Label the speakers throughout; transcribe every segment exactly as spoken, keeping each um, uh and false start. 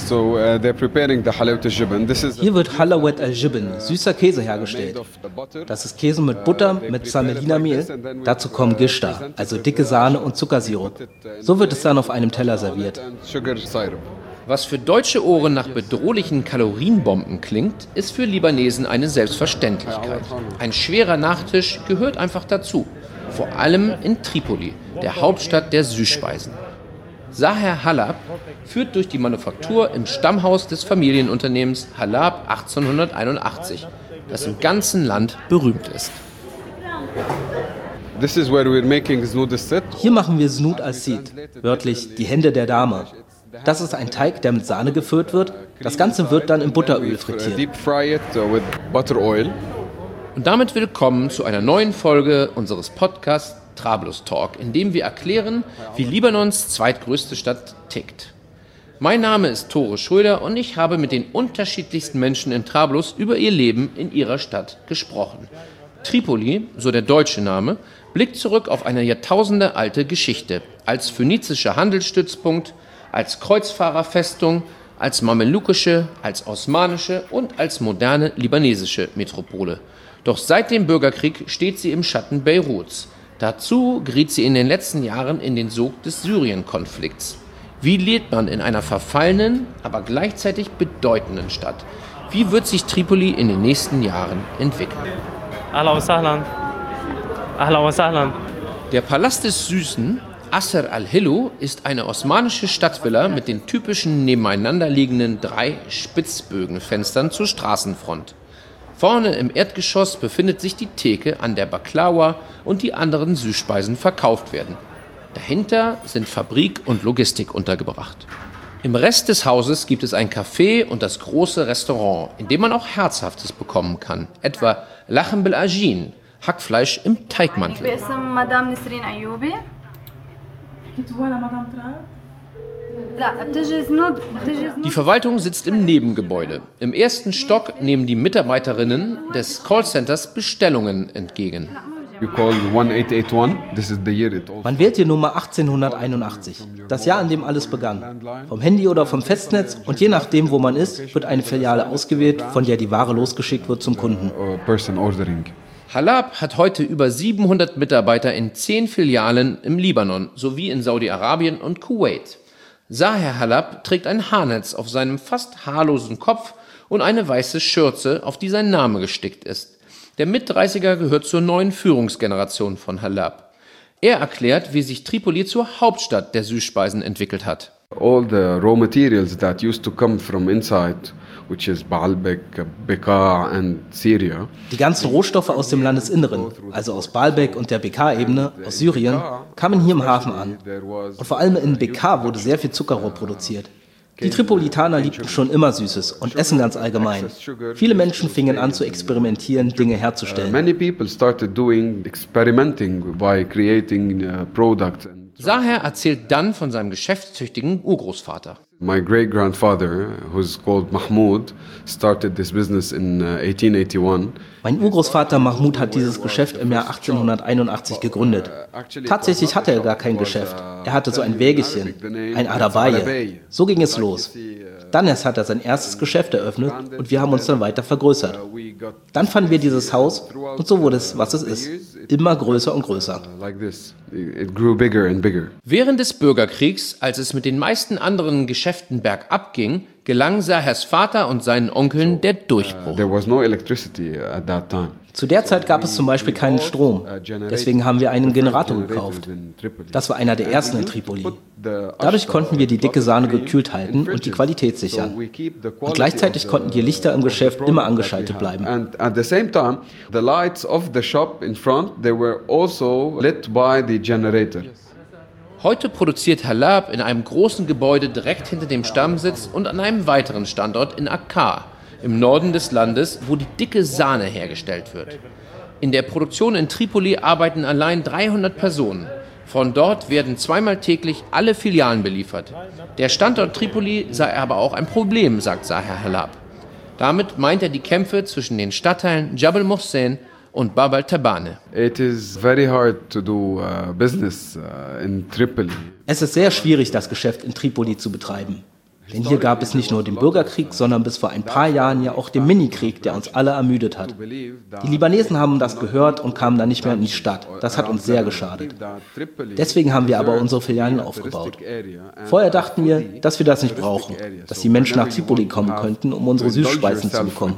Speaker 1: So uh, they're preparing the halawat al-jibn. This is
Speaker 2: Hier wird Halawat al-Jibn, süßer Käse hergestellt. Das ist Käse mit Butter, mit Semolina-Mehl. Dazu kommen Gishta, also dicke Sahne und Zuckersirup. So wird es dann auf einem Teller serviert.
Speaker 3: Was für deutsche Ohren nach bedrohlichen Kalorienbomben klingt, ist für Libanesen eine Selbstverständlichkeit. Ein schwerer Nachtisch gehört einfach dazu. Vor allem in Tripoli, der Hauptstadt der Süßspeisen. Zaher Halab führt durch die Manufaktur im Stammhaus des Familienunternehmens Halab achtzehnhunderteinundachtzig, das im ganzen Land berühmt ist.
Speaker 1: This is where we're making znud as-sit.
Speaker 2: Hier machen wir Znud as-sit, wörtlich die Hände der Dame. Das ist ein Teig, der mit Sahne gefüllt wird. Das Ganze wird dann im Butteröl frittiert.
Speaker 1: Deep fry it with butter oil.
Speaker 3: Und damit willkommen zu einer neuen Folge unseres Podcasts Trablus Talk, in dem wir erklären, wie Libanons zweitgrößte Stadt tickt. Mein Name ist Tore Schröder und ich habe mit den unterschiedlichsten Menschen in Trablus über ihr Leben in ihrer Stadt gesprochen. Tripoli, so der deutsche Name, blickt zurück auf eine jahrtausendealte Geschichte, als phönizischer Handelsstützpunkt, als Kreuzfahrerfestung, als mamelukische, als osmanische und als moderne libanesische Metropole. Doch seit dem Bürgerkrieg steht sie im Schatten Beiruts. Dazu geriet sie in den letzten Jahren in den Sog des Syrien-Konflikts. Wie lebt man in einer verfallenen, aber gleichzeitig bedeutenden Stadt? Wie wird sich Tripoli in den nächsten Jahren entwickeln?
Speaker 4: Ahlan wa sahlan. Ahlan wa sahlan.
Speaker 3: Der Palast des Süßen, Asr al-Hillu, ist eine osmanische Stadtvilla mit den typischen nebeneinander liegenden drei Spitzbögenfenstern zur Straßenfront. Vorne im Erdgeschoss befindet sich die Theke, an der Baklawa und die anderen Süßspeisen verkauft werden. Dahinter sind Fabrik und Logistik untergebracht. Im Rest des Hauses gibt es ein Café und das große Restaurant, in dem man auch Herzhaftes bekommen kann, etwa Lachen bil Ajin, Hackfleisch im Teigmantel. Die Verwaltung sitzt im Nebengebäude. Im ersten Stock nehmen die Mitarbeiterinnen des Callcenters Bestellungen entgegen.
Speaker 2: Man wählt die Nummer achtzehnhunderteinundachtzig, das Jahr, in dem alles begann. Vom Handy oder vom Festnetz und je nachdem, wo man ist, wird eine Filiale ausgewählt, von der die Ware losgeschickt wird zum Kunden.
Speaker 3: Halab hat heute über siebenhundert Mitarbeiter in zehn Filialen im Libanon sowie in Saudi-Arabien und Kuwait. Zaher Halab trägt ein Haarnetz auf seinem fast haarlosen Kopf und eine weiße Schürze, auf die sein Name gestickt ist. Der Mitdreißiger gehört zur neuen Führungsgeneration von Halab. Er erklärt, wie sich Tripoli zur Hauptstadt der Süßspeisen entwickelt hat.
Speaker 1: All the raw materials that used to come from inside, which is Baalbek, Bekaa and Syria.
Speaker 2: Die ganzen Rohstoffe aus dem Landesinneren, also aus Baalbek und der Bekaa-Ebene, aus Syrien, kamen hier im Hafen an. Und vor allem in Bekaa wurde sehr viel Zuckerrohr produziert. Die Tripolitaner liebten schon immer Süßes und Essen ganz allgemein. Viele Menschen fingen an zu experimentieren, Dinge herzustellen.
Speaker 1: Many people started doing experimenting by creating products.
Speaker 3: Zaher erzählt dann von seinem geschäftstüchtigen Urgroßvater.
Speaker 1: My great-grandfather, who's called Mahmoud, started this business in eighteen eighty-one.
Speaker 2: Mein Urgroßvater Mahmoud hat dieses Geschäft im Jahr achtzehnhunderteinundachtzig gegründet. Tatsächlich hatte er gar kein Geschäft. Er hatte so ein Wägelchen, ein Adabaye. So ging es los. Dann erst hat er sein erstes Geschäft eröffnet und wir haben uns dann weiter vergrößert. Dann fanden wir dieses Haus und so wurde es, was es ist. Immer größer und größer.
Speaker 3: Während des Bürgerkriegs, als es mit den meisten anderen Geschäften bergab ging, gelang Zahers Vater und seinen Onkeln der Durchbruch.
Speaker 2: Zu der Zeit gab es zum Beispiel keinen Strom. Deswegen haben wir einen Generator gekauft. Das war einer der ersten in Tripoli. Dadurch konnten wir die dicke Sahne gekühlt halten und die Qualität sichern. Und gleichzeitig konnten die Lichter im Geschäft immer angeschaltet bleiben.
Speaker 3: Heute produziert Halab in einem großen Gebäude direkt hinter dem Stammsitz und an einem weiteren Standort in Akkar, im Norden des Landes, wo die dicke Sahne hergestellt wird. In der Produktion in Tripoli arbeiten allein dreihundert Personen. Von dort werden zweimal täglich alle Filialen beliefert. Der Standort Tripoli sei aber auch ein Problem, sagt Zaher Halab. Damit meint er die Kämpfe zwischen den Stadtteilen Jabal Mohsen und Bab al-Tabane.
Speaker 1: It is very hard to do uh, business uh, in Tripoli.
Speaker 2: Es ist sehr schwierig, das Geschäft in Tripoli zu betreiben. Denn hier gab es nicht nur den Bürgerkrieg, sondern bis vor ein paar Jahren ja auch den Minikrieg, der uns alle ermüdet hat. Die Libanesen haben das gehört und kamen dann nicht mehr in die Stadt. Das hat uns sehr geschadet. Deswegen haben wir aber unsere Filialen aufgebaut. Vorher dachten wir, dass wir das nicht brauchen, dass die Menschen nach Tripoli kommen könnten, um unsere Süßspeisen zu bekommen.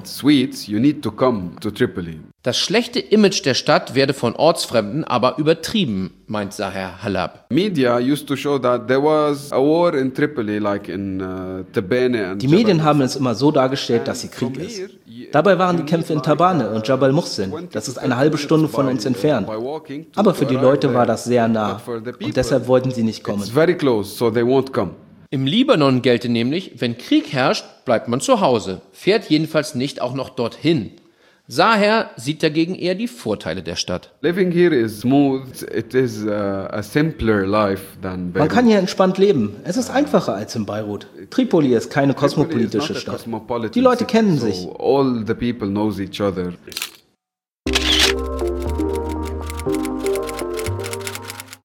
Speaker 3: Das schlechte Image der Stadt werde von Ortsfremden aber übertrieben, meint Zaher Halab.
Speaker 1: Die
Speaker 2: Medien haben es immer so dargestellt, dass sie Krieg ist. Dabei waren die Kämpfe in Tabane und Jabal Muhsin. Das ist eine halbe Stunde von uns entfernt. Aber für die Leute war das sehr nah und deshalb wollten sie nicht kommen.
Speaker 3: Im Libanon gelte nämlich, wenn Krieg herrscht, bleibt man zu Hause, fährt jedenfalls nicht auch noch dorthin. Zaher sieht dagegen eher die Vorteile der Stadt.
Speaker 1: Man
Speaker 2: kann hier entspannt leben. Es ist einfacher als in Beirut. Tripoli ist keine kosmopolitische Stadt. Die Leute kennen sich.